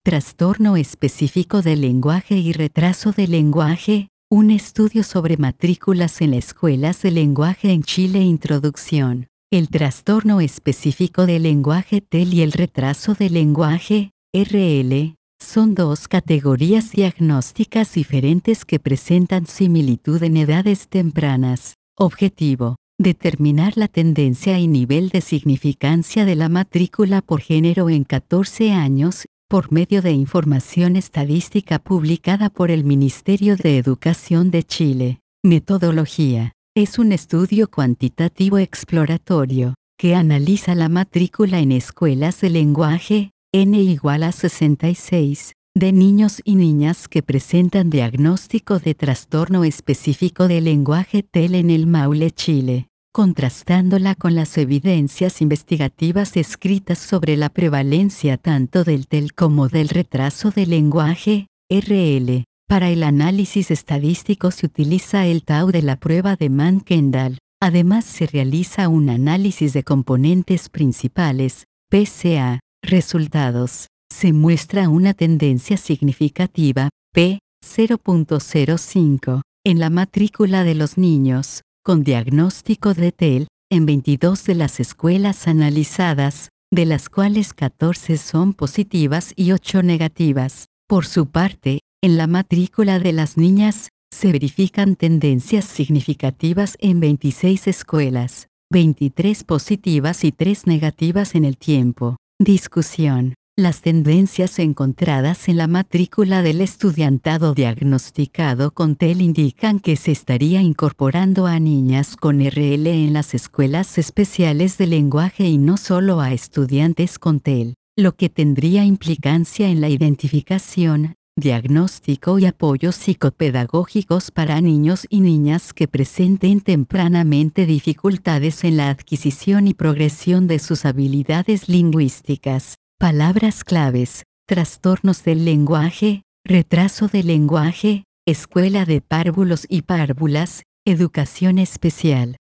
Trastorno específico del lenguaje y retraso del lenguaje, un estudio sobre matrículas en escuelas de lenguaje en Chile. Introducción. El trastorno específico del lenguaje TEL y el retraso del lenguaje, RL, son dos categorías diagnósticas diferentes que presentan similitud en edades tempranas. Objetivo: determinar la tendencia y nivel de significancia de la matrícula por género en 14 años, por medio de información estadística publicada por el Ministerio de Educación de Chile. Metodología: es un estudio cuantitativo exploratorio, que analiza la matrícula en escuelas de lenguaje, N igual a 66, de niños y niñas que presentan diagnóstico de trastorno específico del lenguaje TEL en el Maule, Chile, contrastándola con las evidencias investigativas escritas sobre la prevalencia tanto del TEL como del retraso del lenguaje, RL. Para el análisis estadístico se utiliza el TAU de la prueba de Mann-Kendall. Además se realiza un análisis de componentes principales, PCA. Resultados: se muestra una tendencia significativa, P. 0.05, en la matrícula de los niños con diagnóstico de TEL, en 22 de las escuelas analizadas, de las cuales 14 son positivas y 8 negativas. Por su parte, en la matrícula de las niñas, se verifican tendencias significativas en 26 escuelas, 23 positivas y 3 negativas en el tiempo. Discusión: las tendencias encontradas en la matrícula del estudiantado diagnosticado con TEL indican que se estaría incorporando a niñas con RL en las escuelas especiales de lenguaje y no solo a estudiantes con TEL, lo que tendría implicancia en la identificación, diagnóstico y apoyos psicopedagógicos para niños y niñas que presenten tempranamente dificultades en la adquisición y progresión de sus habilidades lingüísticas. Palabras claves: trastornos del lenguaje, retraso del lenguaje, escuela de párvulos y párvulas, educación especial.